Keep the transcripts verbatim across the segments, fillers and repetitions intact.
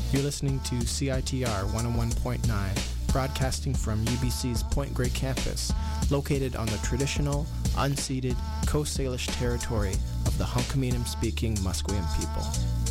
You're listening to C I T R one oh one point nine, broadcasting from U B C's Point Grey campus, located on the traditional, unceded Coast Salish territory of the Hunkaminam-speaking Musqueam people.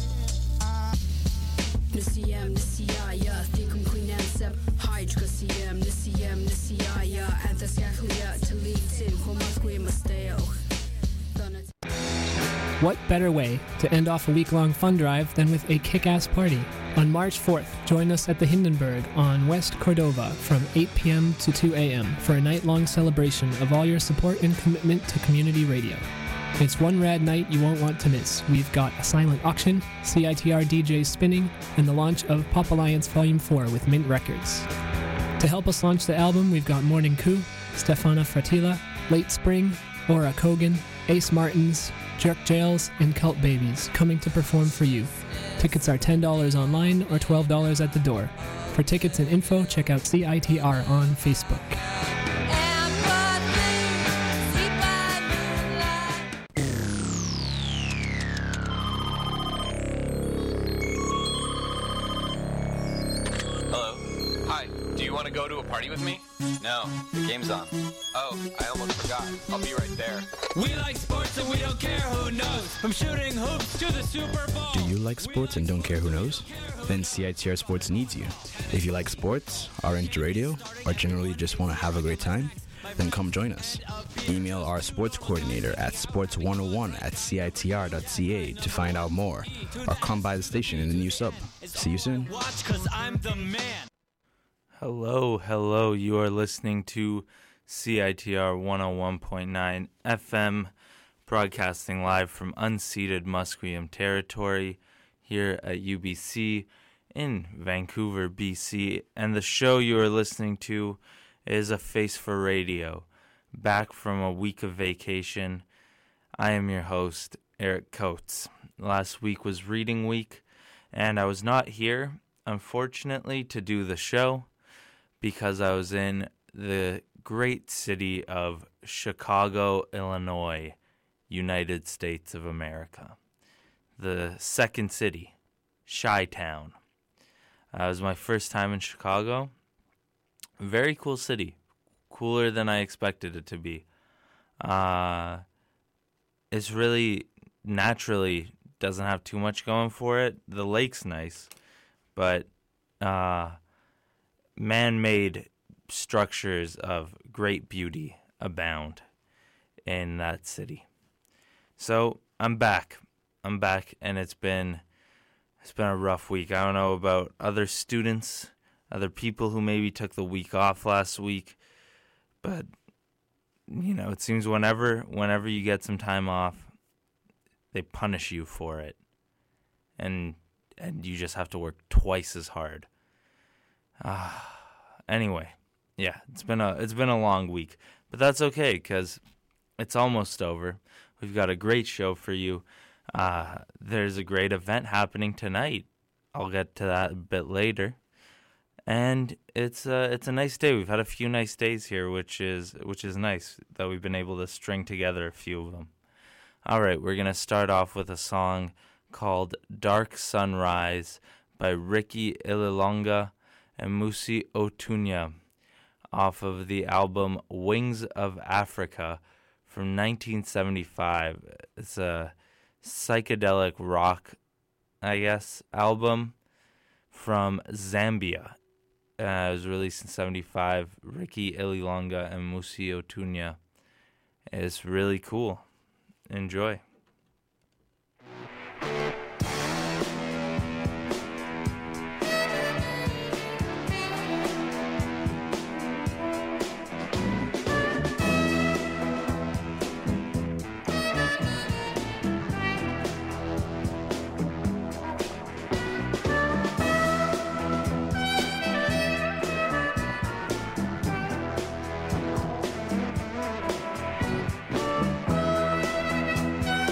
What better way to end off a week-long fun drive than with a kick-ass party? On March fourth, join us at the Hindenburg on West Cordova from eight p.m. to two a.m. for a night-long celebration of all your support and commitment to community radio. It's one rad night you won't want to miss. We've got a silent auction, C I T R D Js spinning, and the launch of Pop Alliance Volume four with Mint Records. To help us launch the album, we've got Morning Coup, Stefana Fratila, Late Spring, Aura Kogan, Ace Martins, Jerk Jails, and Cult Babies coming to perform for you. Tickets are ten dollars online or twelve dollars at the door. For tickets and info, check out C I T R on Facebook. Hello. Hi. Do you want to go to a party with me? No. The game's on. Oh, I almost forgot. I'll be right there. We like sports and we don't care who knows. From shooting hoops to the Super Bowl. Do you like sports and don't care who knows? Then C I T R Sports needs you. If you like sports, are into radio, or generally just want to have a great time, then come join us. Email our sports coordinator at sports one oh one at C I T R dot C A to find out more, or come by the station in the new sub. See you soon. Watch 'cause I'm the man. Hello, hello. You are listening to C I T R one oh one point nine F M, broadcasting live from unceded Musqueam territory here at U B C in Vancouver, B C. And the show you are listening to is A Face for Radio. Back from a week of vacation, I am your host, Eric Coates. Last week was reading week, and I was not here, unfortunately, to do the show because I was in the great city of Chicago, Illinois, United States of America. The second city, Chi-Town. Uh, it was my first time in Chicago. Very cool city. Cooler than I expected it to be. Uh, it's really, naturally, doesn't have too much going for it. The lake's nice, but uh, man-made structures of great beauty abound in that city. So I'm back. I'm back, and it's been it's been a rough week. I don't know about other students, other people who maybe took the week off last week, but you know, it seems whenever whenever you get some time off, they punish you for it, and and you just have to work twice as hard. Ah, uh, anyway. Yeah, it's been a it's been a long week, but that's okay because it's almost over. We've got a great show for you. Uh, there's a great event happening tonight. I'll get to that a bit later, and it's a it's a nice day. We've had a few nice days here, which is which is nice that we've been able to string together a few of them. All right, we're gonna start off with a song called "Dark Sunrise" by Ricky Ililonga and Musi Otunya, off of the album Wings of Africa from nineteen seventy-five. It's a psychedelic rock, I guess, album from Zambia. Uh, it was released in seventy-five. Ricky Ililonga and Musi Otunya. It's really cool. Enjoy. Thank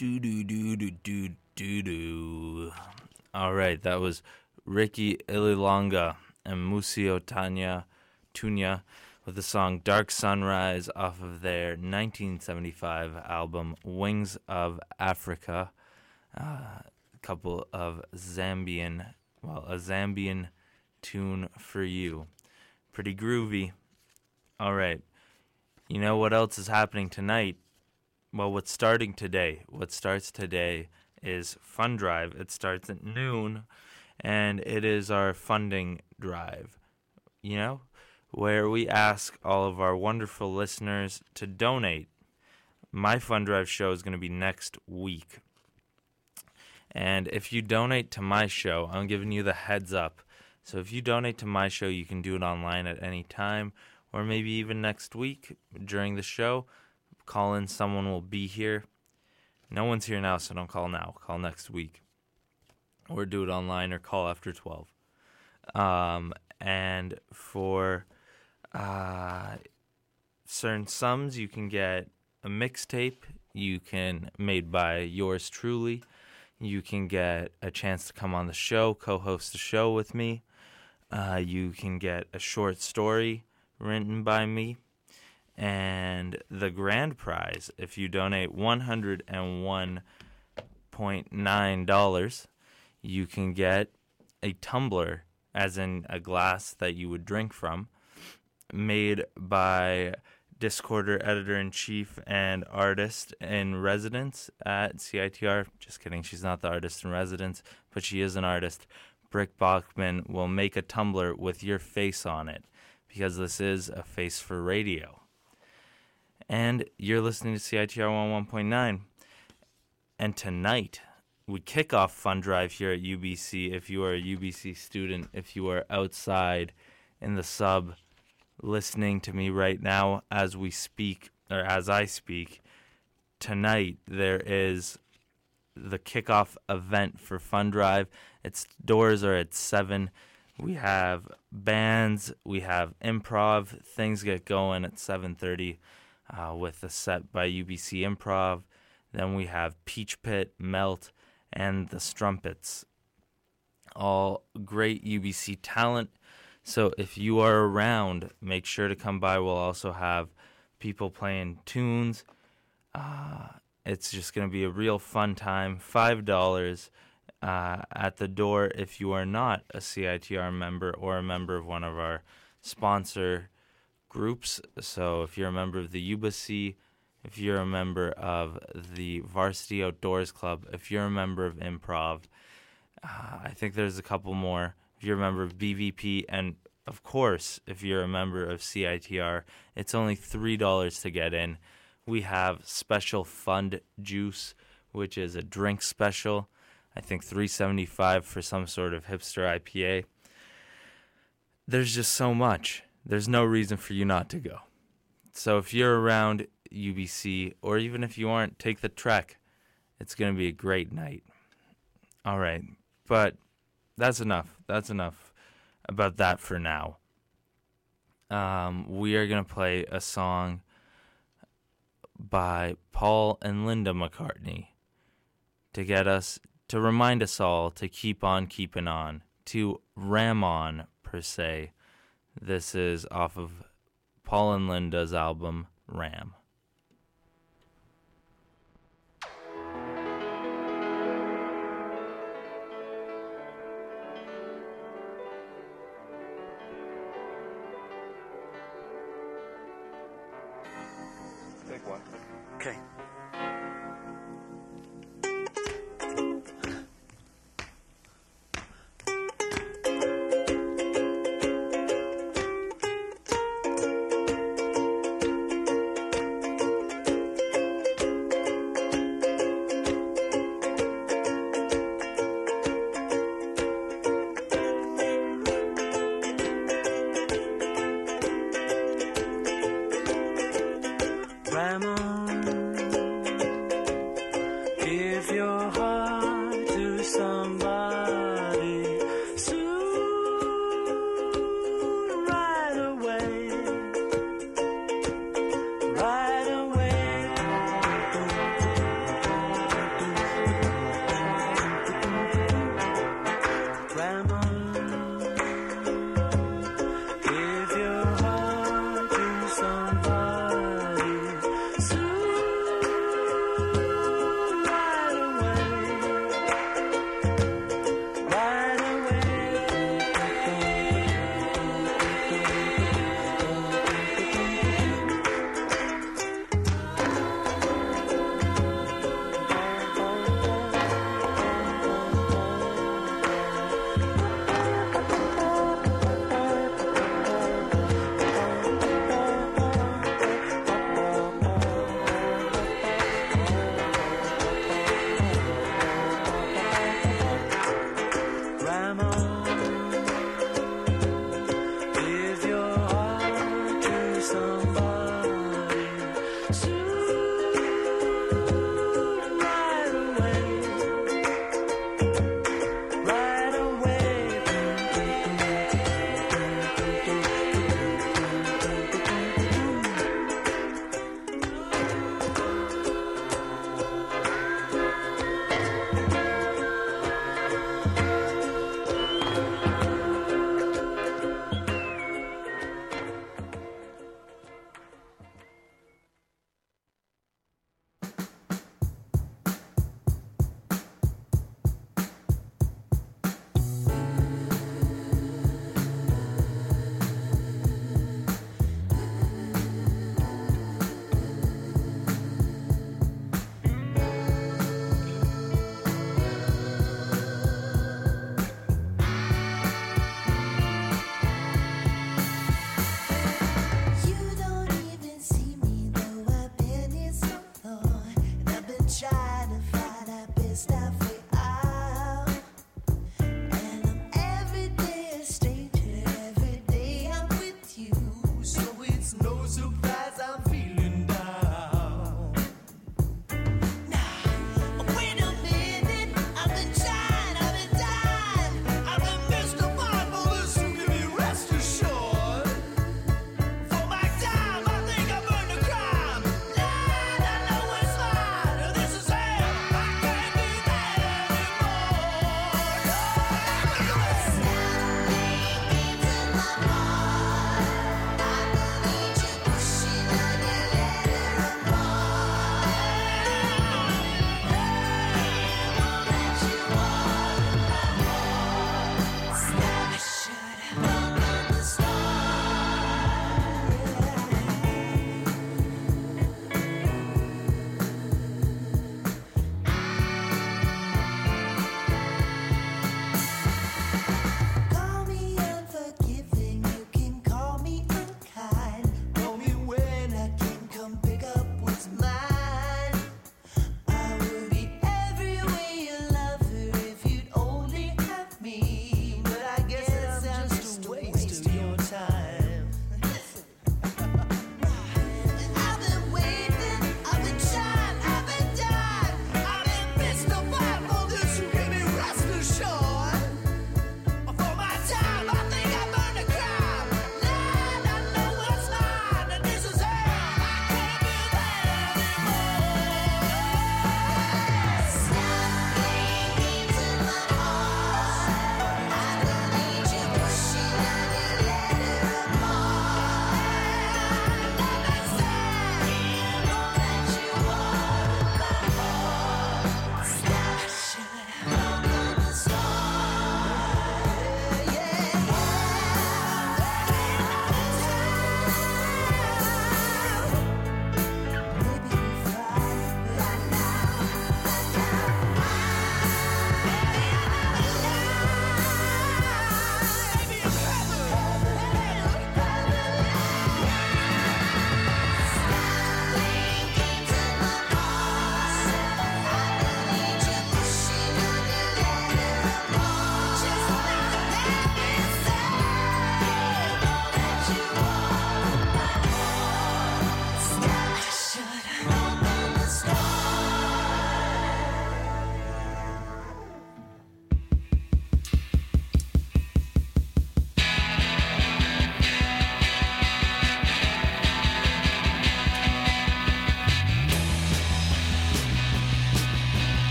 Do do do do do do do. All right, that was Ricky Ililonga and Musio Tanya Tunya with the song Dark Sunrise off of their nineteen seventy-five album Wings of Africa. A uh, couple of Zambian, well, a Zambian tune for you. Pretty groovy. All right. You know what else is happening tonight? Well, what's starting today? What starts today is Fund Drive. It starts at noon, and it is our funding drive, you know, where we ask all of our wonderful listeners to donate. My Fund Drive show is going to be next week. And if you donate to my show, I'm giving you the heads up. So if you donate to my show, you can do it online at any time, or maybe even next week during the show. Call in, someone will be here. No one's here now, so don't call now. Call next week. Or do it online or call after twelve. Um, and for uh, certain sums, you can get a mixtape. You can, made by yours truly. You can get a chance to come on the show, co-host the show with me. Uh, you can get a short story written by me. And the grand prize, if you donate one hundred one dollars and nine cents, you can get a tumbler, as in a glass that you would drink from, made by Discorder editor-in-chief and artist-in-residence at C I T R. Just kidding, she's not the artist-in-residence, but she is an artist. Brick Bachman will make a tumbler with your face on it, because this is a face for radio. And you're listening to C I T R one oh one point nine. And tonight, we kick off Fund Drive here at U B C. If you are a U B C student, if you are outside in the sub listening to me right now as we speak, or as I speak, tonight there is the kickoff event for Fund Drive. Its doors are at seven. We have bands, we have improv. Things get going at seven thirty. Uh, with a set by U B C Improv. Then we have Peach Pit, Melt, and the Strumpets. All great U B C talent. So if you are around, make sure to come by. We'll also have people playing tunes. Uh, it's just going to be a real fun time. five dollars uh, at the door if you are not a C I T R member or a member of one of our sponsor groups. So if you're a member of the U B C, if you're a member of the Varsity Outdoors Club, if you're a member of Improv, uh, I think there's a couple more. If you're a member of B V P, and of course, if you're a member of C I T R, it's only three dollars to get in. We have special fund juice, which is a drink special. I think three dollars and seventy-five cents for some sort of hipster I P A. There's just so much. There's no reason for you not to go. So if you're around U B C, or even if you aren't, take the trek. It's going to be a great night. All right, but that's enough. That's enough about that for now. Um, we are going to play a song by Paul and Linda McCartney to get us, to remind us all to keep on keeping on, to ram on, per se. This is off of Paul and Linda's album, Ram. Take one. Okay. This is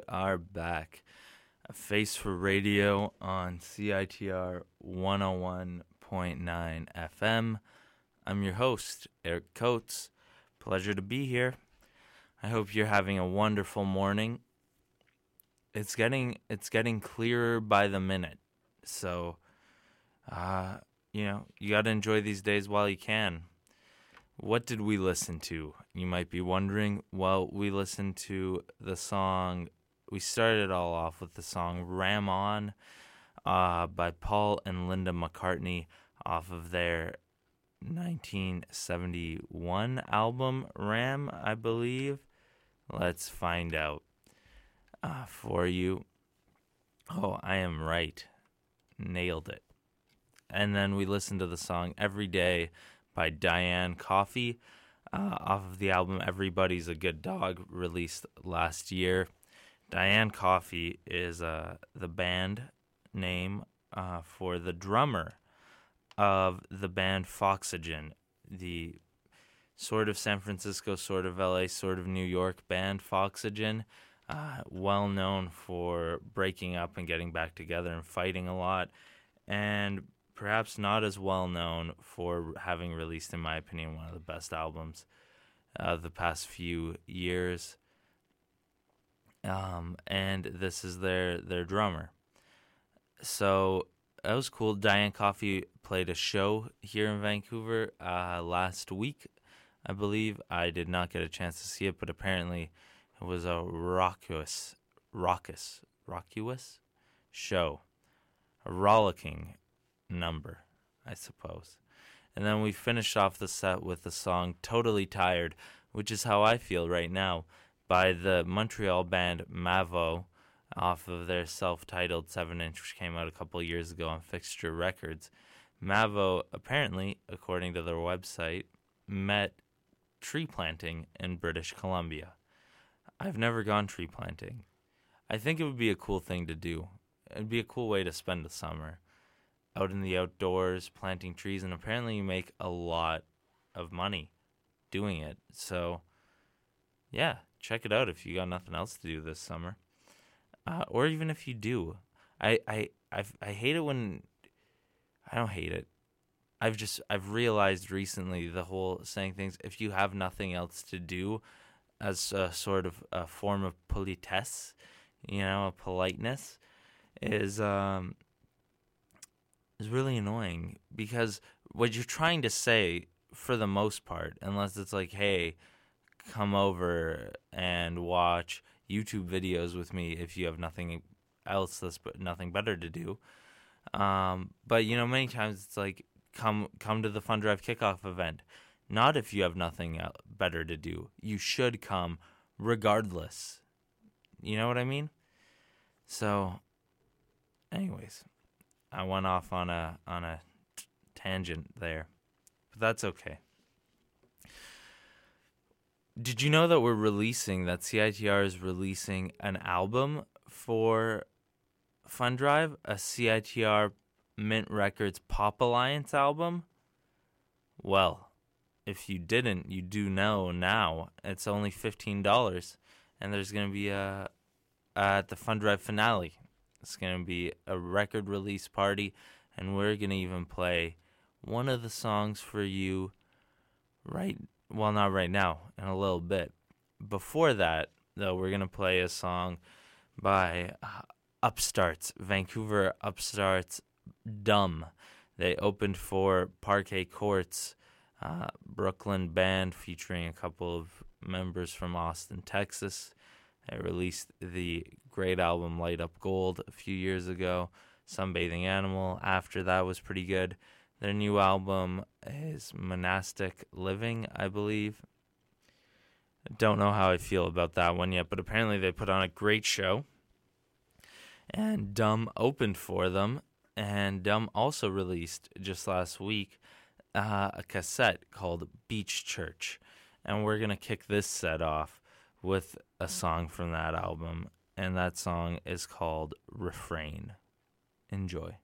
are back. A Face for Radio on C I T R one oh one point nine F M. I'm your host, Eric Coates. Pleasure to be here. I hope you're having a wonderful morning. It's getting it's getting clearer by the minute. So, uh, you know, you got to enjoy these days while you can. What did we listen to? You might be wondering. Well, we listened to the song, we started it all off with the song Ram On uh, by Paul and Linda McCartney off of their nineteen seventy-one album, Ram, I believe. Let's find out uh, for you. Oh, I am right. Nailed it. And then we listened to the song Every Day by Diane Coffey uh, off of the album Everybody's a Good Dog, released last year. Diane Coffey is uh, the band name uh, for the drummer of the band Foxygen, the sort of San Francisco, sort of L A, sort of New York band Foxygen, uh, well known for breaking up and getting back together and fighting a lot, and perhaps not as well known for having released, in my opinion, one of the best albums of the past few years. Um, and this is their, their drummer. So that was cool. Diane Coffey played a show here in Vancouver uh, last week, I believe. I did not get a chance to see it, but apparently it was a raucous, raucous, raucous show, a rollicking number, I suppose. And then we finished off the set with the song Totally Tired, which is how I feel right now, by the Montreal band Mavo, off of their self-titled seven inch, which came out a couple of years ago on Fixture Records. Mavo, apparently, according to their website, met tree planting in British Columbia. I've never gone tree planting. I think it would be a cool thing to do. It'd be a cool way to spend the summer, out in the outdoors, planting trees, and apparently you make a lot of money doing it. So, yeah, check it out if you got nothing else to do this summer. Uh, or even if you do. I, I, I've, I hate it when, I don't hate it. I've just, I've realized recently the whole saying things, if you have nothing else to do, as a sort of a form of politesse, you know, a politeness, is, um, is really annoying, because what you're trying to say, for the most part, unless it's like, hey, come over and watch YouTube videos with me if you have nothing else, that's nothing better to do. Um, but, you know, many times it's like, come come to the Fun Drive kickoff event. Not if you have nothing better to do. You should come regardless. You know what I mean? So, anyways, I went off on a on a t- tangent there, but that's okay. Did you know that we're releasing, that C I T R is releasing an album for Fun Drive, a C I T R Mint Records Pop Alliance album? Well, if you didn't, you do know now. It's only fifteen dollars, and there's going to be a, at the Fun Drive finale. It's going to be a record release party, and we're going to even play one of the songs for you right, well, not right now, in a little bit. Before that, though, we're going to play a song by uh, Upstarts, Vancouver Upstarts, Dumb. They opened for Parquet Courts, uh, Brooklyn band featuring a couple of members from Austin, Texas. They released the great album Light Up Gold a few years ago. Sunbathing Animal after that was pretty good. Their new album is Monastic Living, I believe. Don't know how I feel about that one yet, but apparently they put on a great show. And Dumb opened for them. And Dumb also released just last week uh, a cassette called Beach Church. And we're going to kick this set off with a song from that album. And that song is called Refrain. Enjoy.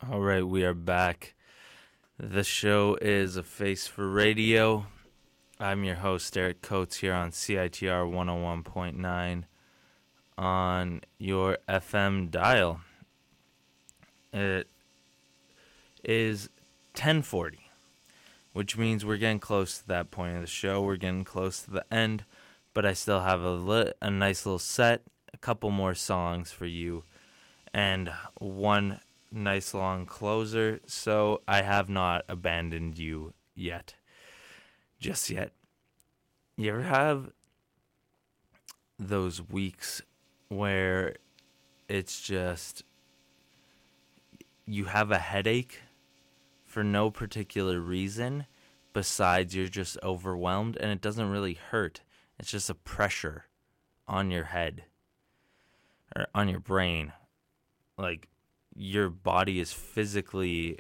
All right, we are back. The show is A Face for Radio. I'm your host, Eric Coates, here on C I T R one oh one point nine on your F M dial. It is ten forty, which means we're getting close to that point of the show. We're getting close to the end, but I still have a, li- a nice little set, a couple more songs for you, and one nice long closer, so I have not abandoned you yet. Just yet. You ever have those weeks where it's just you have a headache for no particular reason besides you're just overwhelmed, and it doesn't really hurt. It's just a pressure on your head or on your brain. Like, your body is physically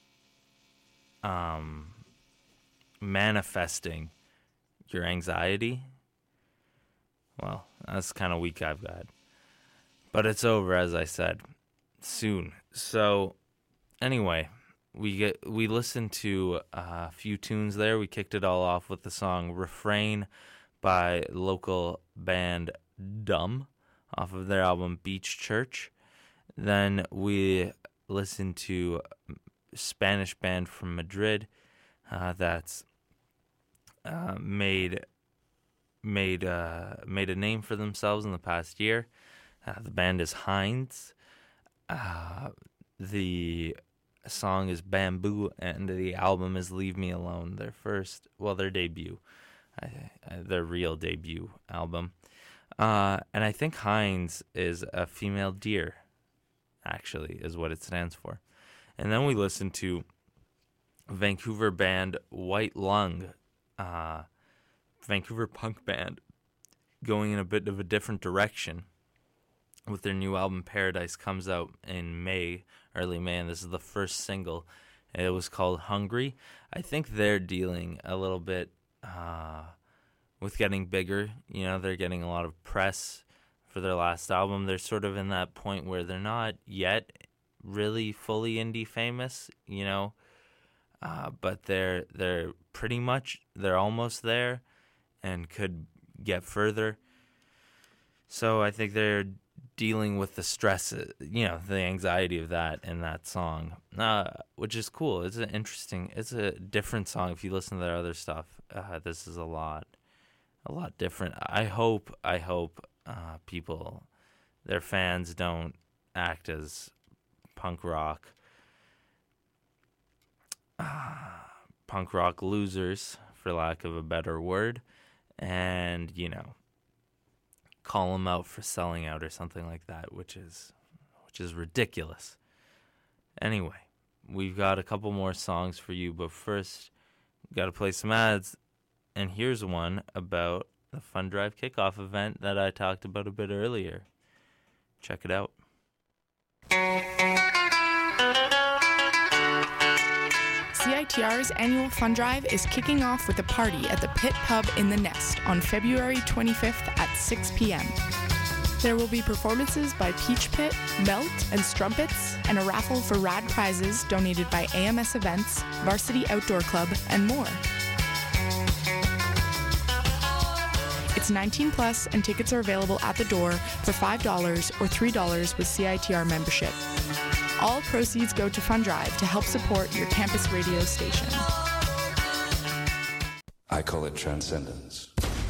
um, manifesting your anxiety. Well, that's the kind of week I've got. But it's over, as I said, soon. So, anyway, we get we listened to a few tunes there. We kicked it all off with the song Refrain by local band Dumb off of their album Beach Church. Then we listened to a Spanish band from Madrid uh, that's uh, made made uh, made a name for themselves in the past year. Uh, the band is Heinz. Uh, the song is Bamboo, and the album is Leave Me Alone. Their first, well, their debut, uh, their real debut album. Uh, and I think Heinz is a female deer. Actually, is what it stands for. And then we listened to Vancouver band White Lung, uh, Vancouver punk band, going in a bit of a different direction with their new album Paradise. Comes out in May, early May, and this is the first single. It was called Hungry. I think they're dealing a little bit uh, with getting bigger. You know, they're getting a lot of press for their last album. They're sort of in that point where they're not yet really fully indie famous, you know, uh, but they're they're pretty much, they're almost there and could get further. So I think they're dealing with the stress, you know, the anxiety of that in that song, uh, which is cool. It's an interesting, it's a different song. If you listen to their other stuff, uh, this is a lot, a lot different. I hope, I hope, Uh, people, their fans don't act as punk rock, uh, punk rock losers, for lack of a better word, and, you know, call them out for selling out or something like that, which is, which is ridiculous. Anyway, we've got a couple more songs for you, but first, we've got to play some ads, and here's one about the Fun Drive kickoff event that I talked about a bit earlier. Check it out. C I T R's annual Fun Drive is kicking off with a party at the Pit Pub in the Nest on February twenty-fifth at six p.m. There will be performances by Peach Pit, Melt, and Strumpets, and a raffle for rad prizes donated by A M S Events, Varsity Outdoor Club, and more. It's nineteen plus, and tickets are available at the door for five dollars or three dollars with C I T R membership. All proceeds go to Fun Drive to help support your campus radio station. I call it transcendence.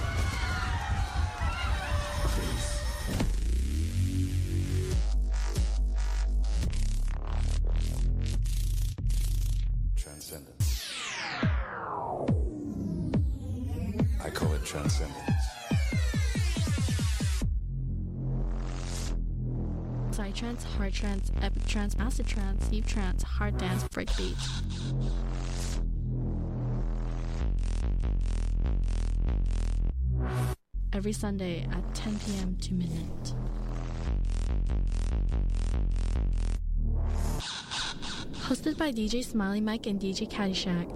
Transcendence. I call it transcendence. Psytrance, hard trance, epic trance, acid trance, deep trance, hard dance, breakbeat. Every Sunday at ten p.m. to midnight. Hosted by D J Smiley Mike and D J Caddyshack.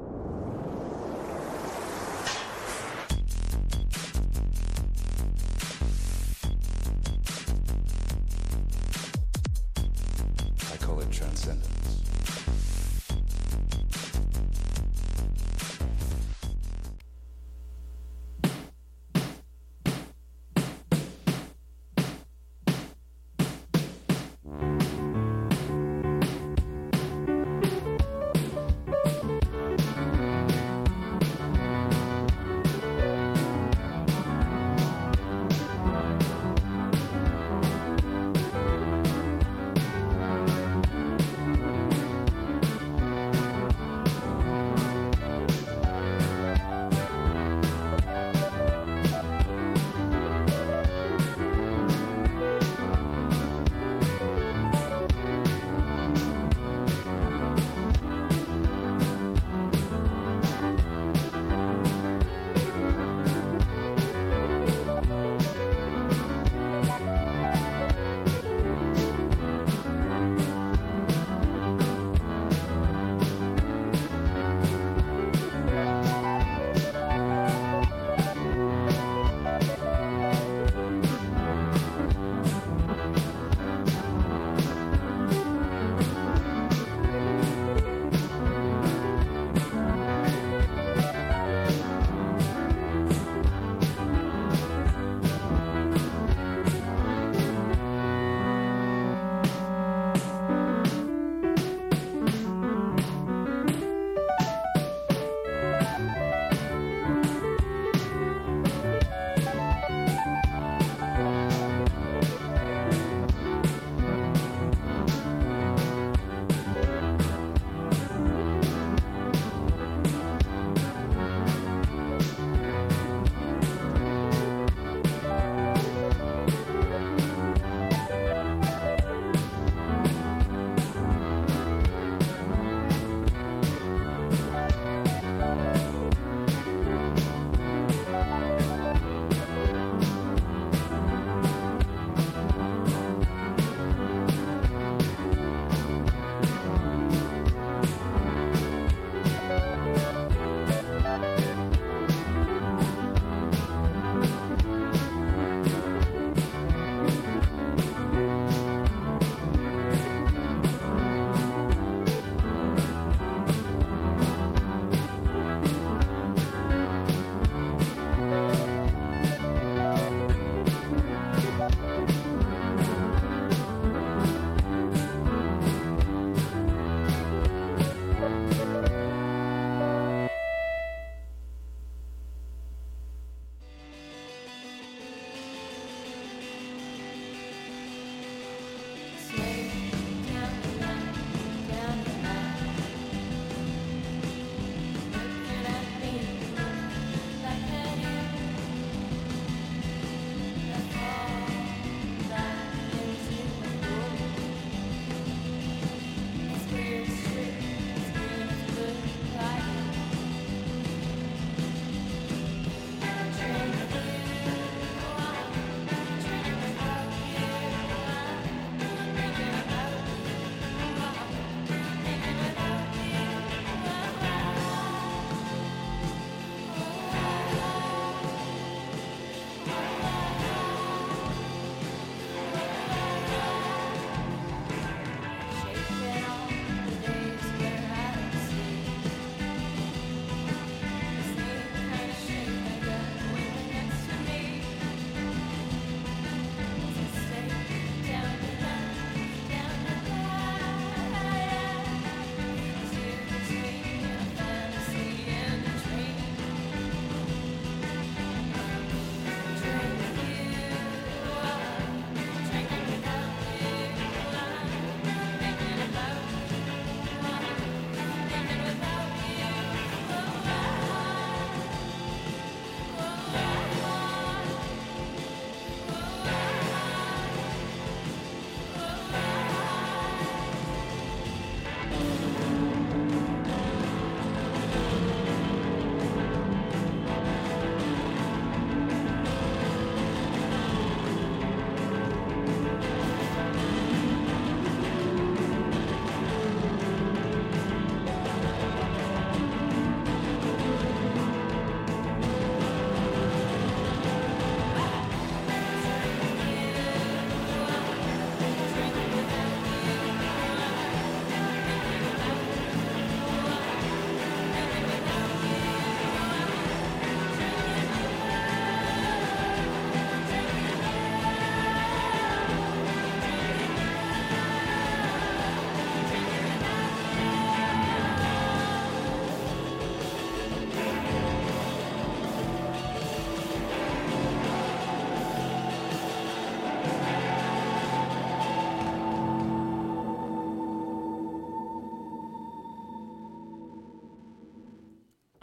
I call it transcendence.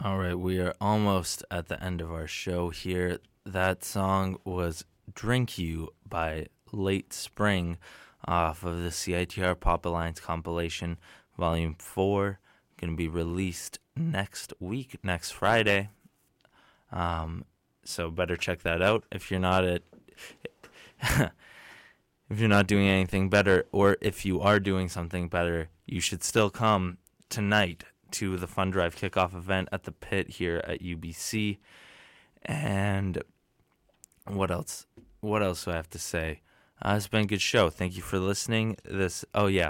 All right, we are almost at the end of our show here. That song was Drink You by Late Spring off of the C I T R Pop Alliance compilation, Volume four, going to be released next week, next Friday. Um, so better check that out if you're not at, if you're not doing anything better, or if you are doing something better, you should still come tonight to the Fun Drive kickoff event at the Pit here at U B C. And what else? What else do I have to say? Uh, it's been a good show. Thank you for listening. This, oh yeah,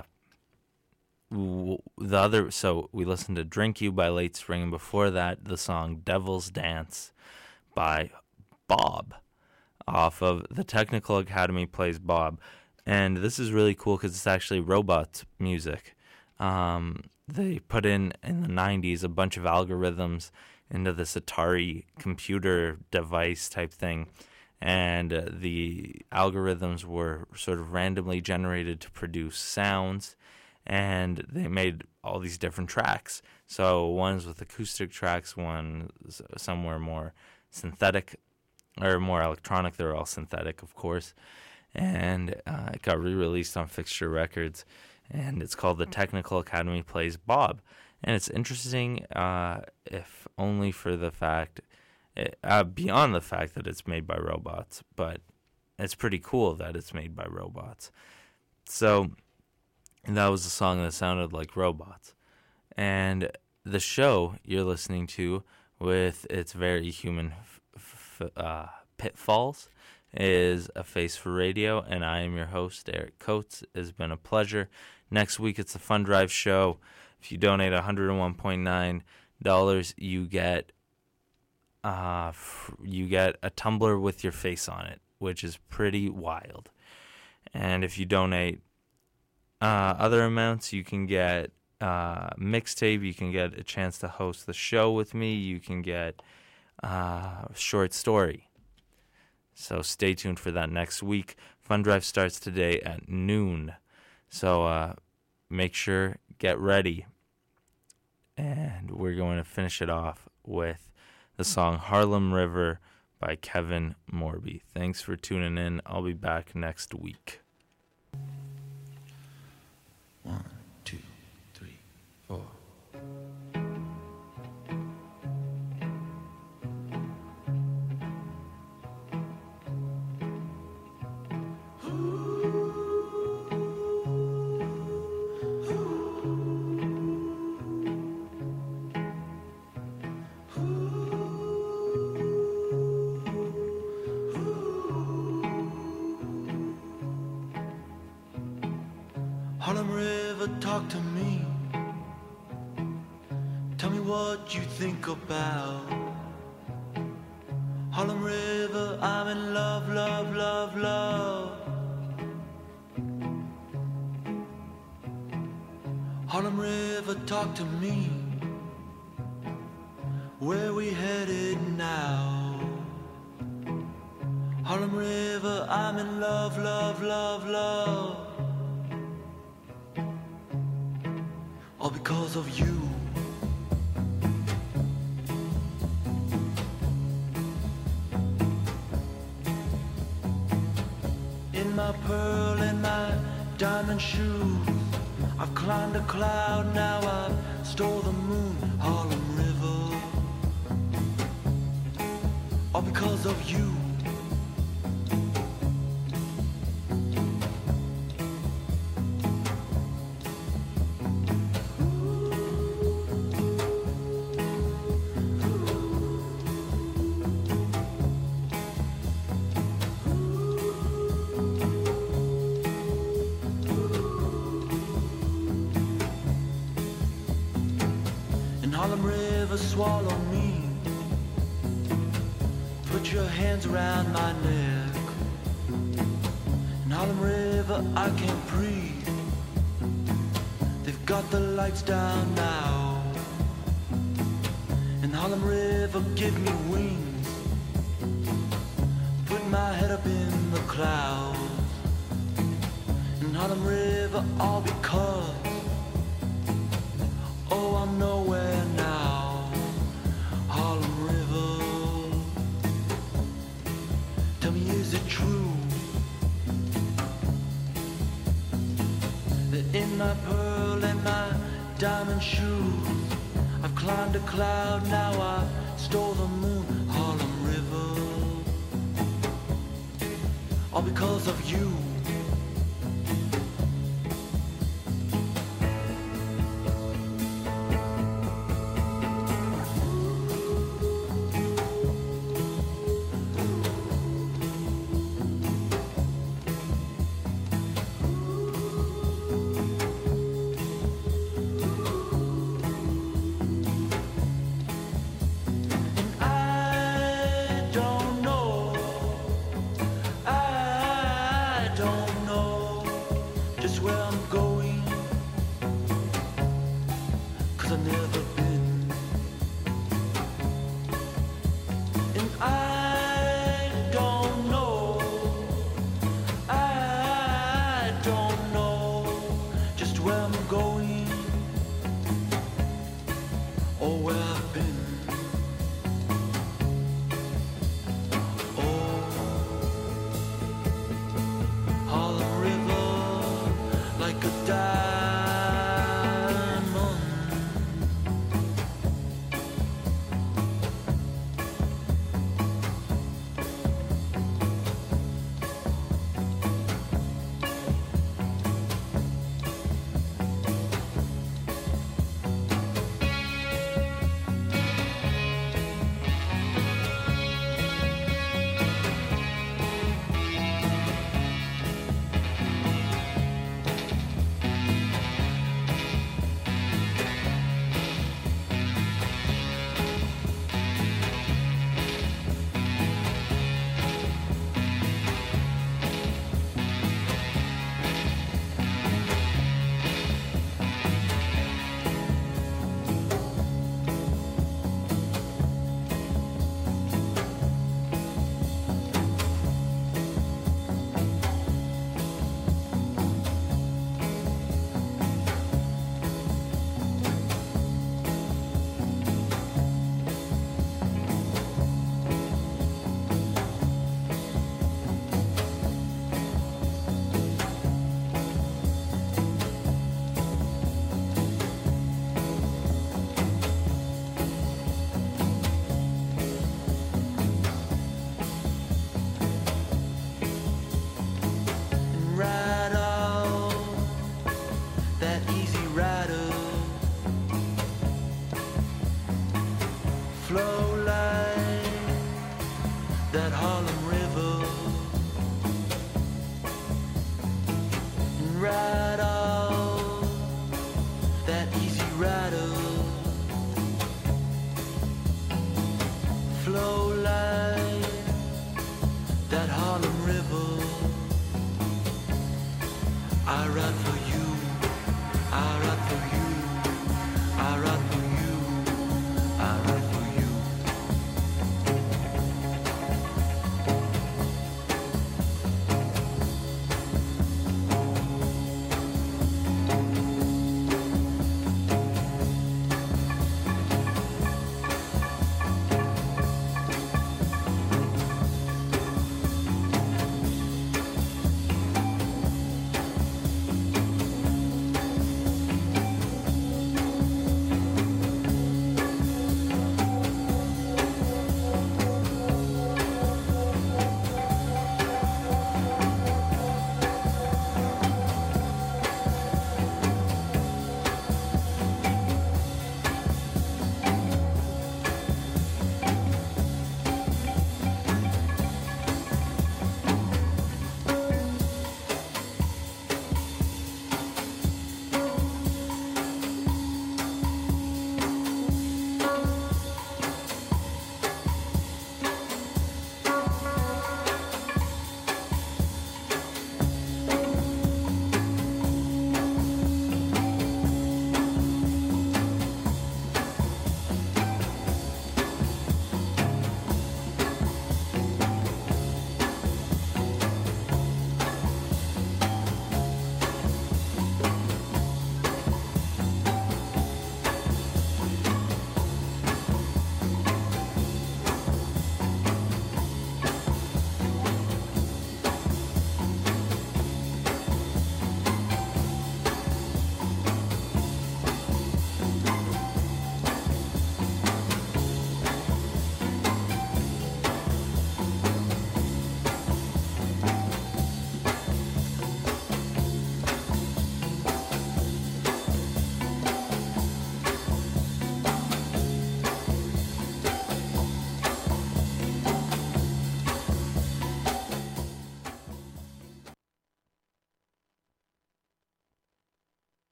w- the other. So we listened to "Drink You" by Late Spring, and before that, the song "Devil's Dance" by Bob, off of the Technical Academy Plays Bob. And this is really cool because it's actually robot music. Um, they put in, in the nineties, a bunch of algorithms into this Atari computer device type thing. And uh, the algorithms were sort of randomly generated to produce sounds. And they made all these different tracks. So one's with acoustic tracks, one somewhere more synthetic, or more electronic. They're all synthetic, of course. And uh, it got re-released on Fixture Records. And it's called The Technical Academy Plays Bob. And it's interesting, uh, if only for the fact, uh, beyond the fact that it's made by robots, but it's pretty cool that it's made by robots. So that was a song that sounded like robots. And the show you're listening to, with its very human f- f- uh, pitfalls, is A Face for Radio, and I am your host, Eric Coates. It has been a pleasure. Next week, it's the Fun Drive show. If you donate one hundred one point nine dollars, you get uh, f- you get a tumbler with your face on it, which is pretty wild. And if you donate uh, other amounts, you can get uh, mixtape. You can get a chance to host the show with me. You can get uh, short story. So stay tuned for that next week. Fun Drive starts today at noon. So uh, make sure, get ready. And we're going to finish it off with the song Harlem River by Kevin Morby. Thanks for tuning in. I'll be back next week. One, two, three, four. Harlem River, talk to me. Tell me what you think about Harlem River. I'm in love, love, love, love. Harlem River, talk to me. Where we headed now? Harlem River, I'm in love, love, love, love. All because of you. In my pearl and my diamond shoes, I've climbed a cloud, now I've stole the moon. Harlem River, all because of you. Harlem River, swallow me. Put your hands around my neck. In Harlem River, I can't breathe. They've got the lights down now. In Harlem River, give me wings. Put my head up in the clouds. In Harlem River, all because oh, I'm nowhere now. my pearl and my diamond shoes. I've climbed a cloud, now I stole the moon, Harlem River. All because of you.